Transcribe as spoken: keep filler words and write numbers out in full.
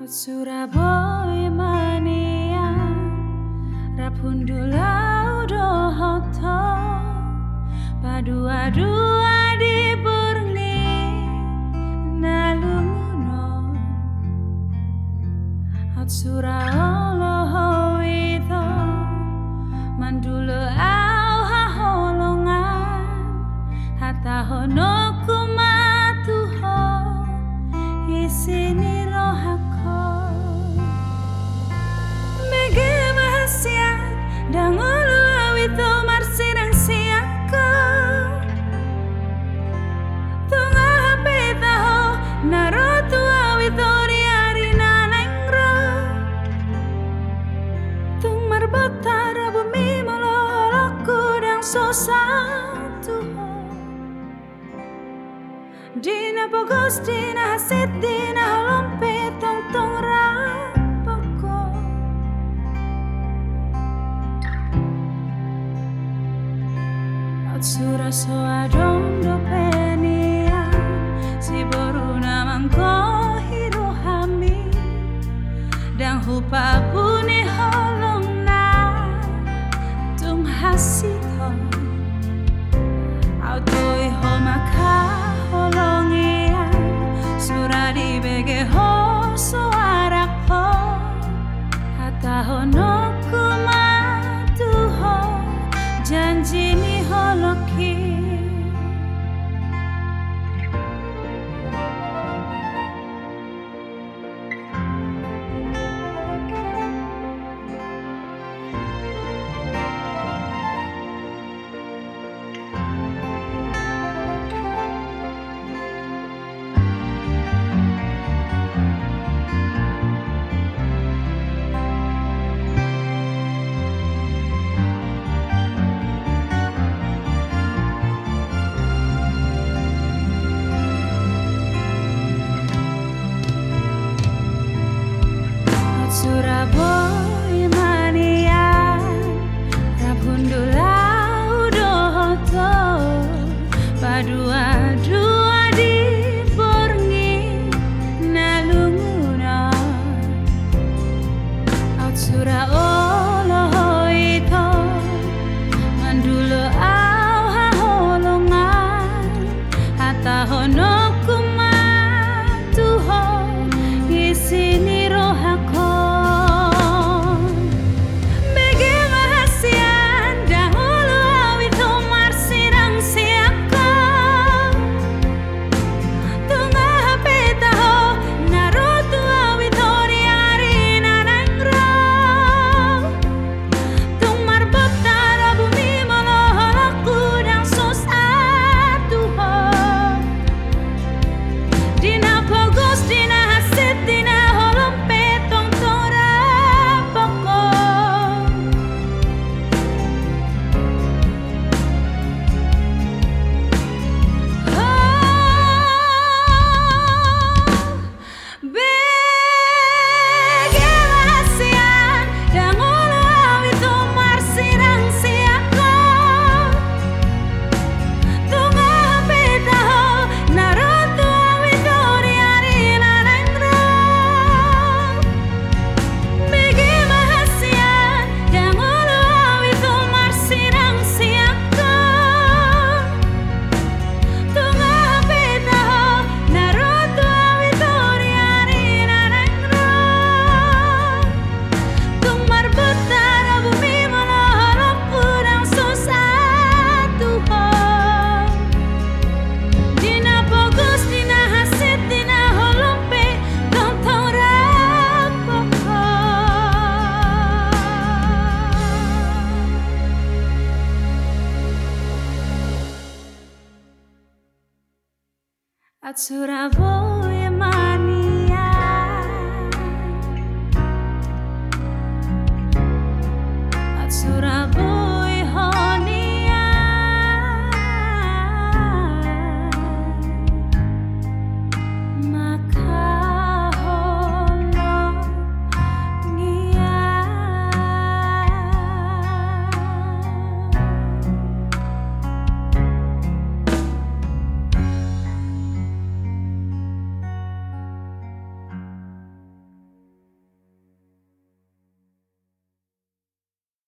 Surabaya mania Rapundula udohoto Padua-dua di burni nalunguno At suraoloho itu Mandula au haholongan Hatta hono kumatuho Isini rohako Dan ulu awito marsinang siako Tunga hape taho Narotu awito di arina nengro Tung marbota rabumi mololoku dan sosatu Dina pogos, dina hasit, dina holompe tong tong rapoko Sura so adom do penia si boruna mangko hirohami dan hupa puni holong na tum hasito autoi homaka holongia sura di bege ho suara ho hatta hono kumatuho janji ni holoki Surabaya mania Rapundula udohoto Padua-dua di borngi nalunguna Out suraoloho itu Mandulu au haholongan Hatta hono kumatuho Isini rohako At Surabaya mania